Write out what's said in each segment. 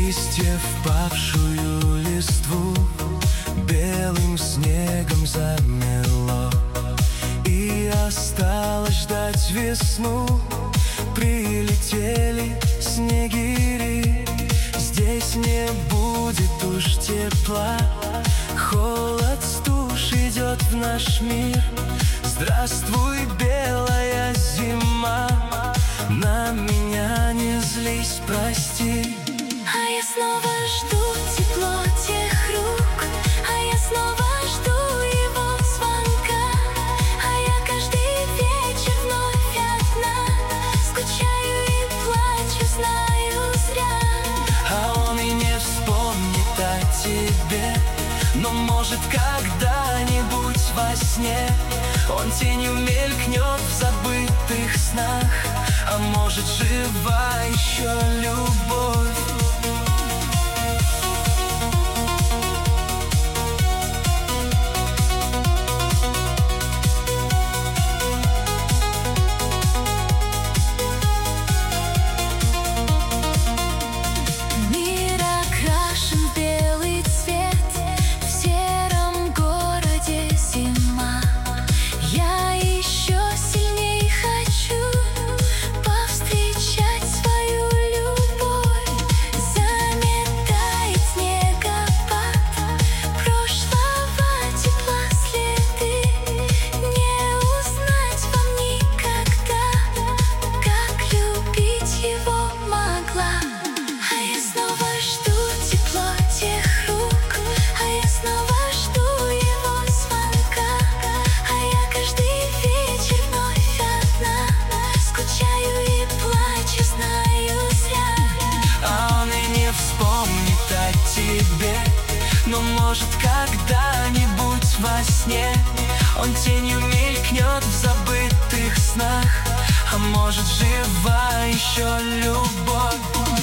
листьев павшую листву белым снегом замело, и осталось ждать весну. Прилетели снегири, здесь не будет уж тепла. Холод стуж идет в наш мир. Здравствуй, белая зима, на меня не злись, прости. А я снова жду тепло тех рук, а я снова жду его звонка. А я каждый вечер вновь одна, скучаю и плачу, знаю зря. А он и не вспомнит о тебе, но может когда-нибудь во сне он тенью мелькнет в забытых снах. А может, жива еще любовь. Но может когда-нибудь во сне он тенью мелькнет в забытых снах. А может, жива еще любовь.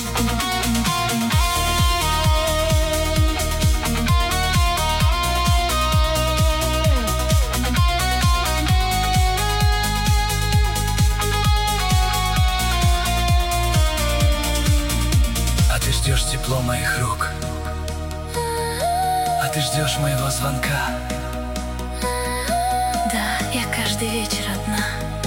А ты ждешь тепло моих рук, а ты ждешь моего звонка. Да, я каждый вечер одна,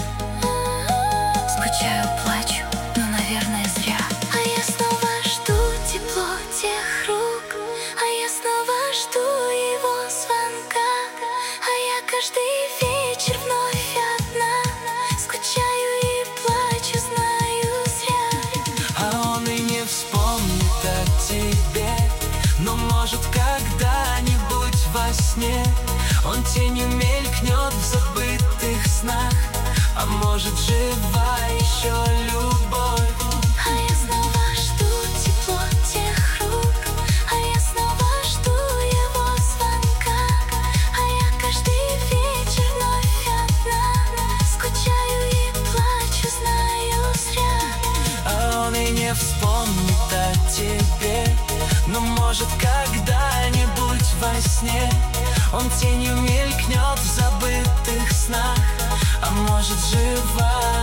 скучаю, плачу, но, наверное, зря. А я снова жду тепло тех рук, а я снова жду его звонка. А я каждый вечер вновь одна, скучаю и плачу, знаю зря. А он и не вспомнит о тебе, но может когда-нибудь во сне он тенью мелькнет в забытых снах. А может, жива еще любовь. А я снова жду тепло тех рук, а я снова жду его звонка. А я каждый вечер вновь одна, скучаю и плачу, знаю зря. А он и не вспомнит о тебе, но может когда-нибудь во сне он тенью мелькнет в забытых снах. А может, жива